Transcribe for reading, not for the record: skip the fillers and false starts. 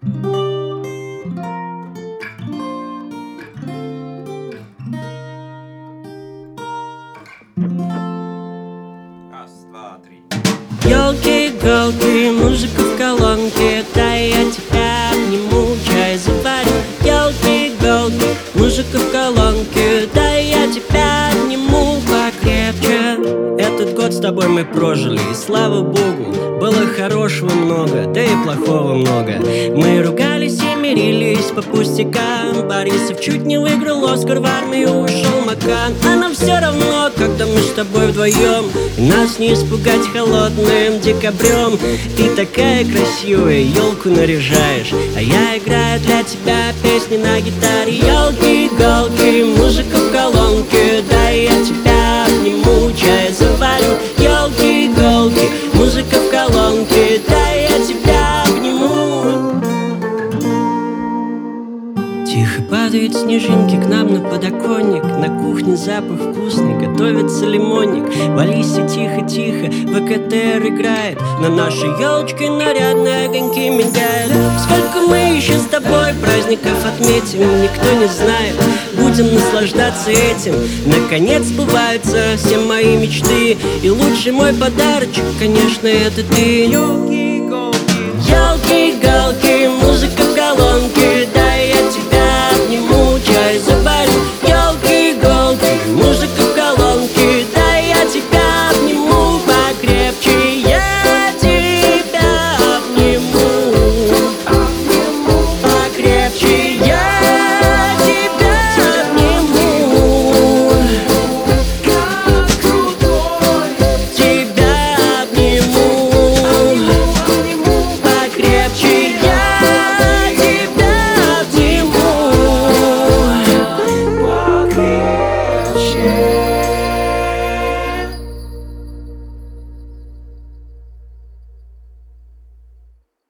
Раз, два, три. Ёлки-голки, музыка в колонке, дай я тебя обниму, чай заварю. Ёлки-голки, музыка в колонке, дай я тебя обниму покрепче. Этот год с тобой мы прожили, и слава богу, было хорошего много, да и плохого много. Мы ругались и мирились по пустякам. Борисов чуть не выиграл Оскар, в армию ушел Макан. А нам все равно, когда мы с тобой вдвоем, и нас не испугать холодным декабрем. Ты такая красивая, елку наряжаешь, а я играю для тебя песни на гитаре. Ёлки-голки, музыка в колонке, дай я тебя обниму, чай заварю. Ёлки-голки, музыка в колонке, дай я тебя обниму. Тихо падают снежинки к нам на подоконник, на кухне запах вкусный, готовится лимонник. В Алисе тихо-тихо ВКТР играет, на нашей елочке нарядные огоньки мигают. Сколько мы еще с тобой праздников отметим, никто не знает, будем наслаждаться этим. Наконец сбываются все мои мечты, и лучший мой подарочек, конечно, это ты. Ёлки-голки, музыка в колонке, дай я тебя обниму, чай заварю. Ёлки-голки, музыка в колонке, дай я тебя обниму покрепче. Я тебя обниму покрепче. Я тебя обниму, тебя обниму покрепче. Я тебя обниму покрепче.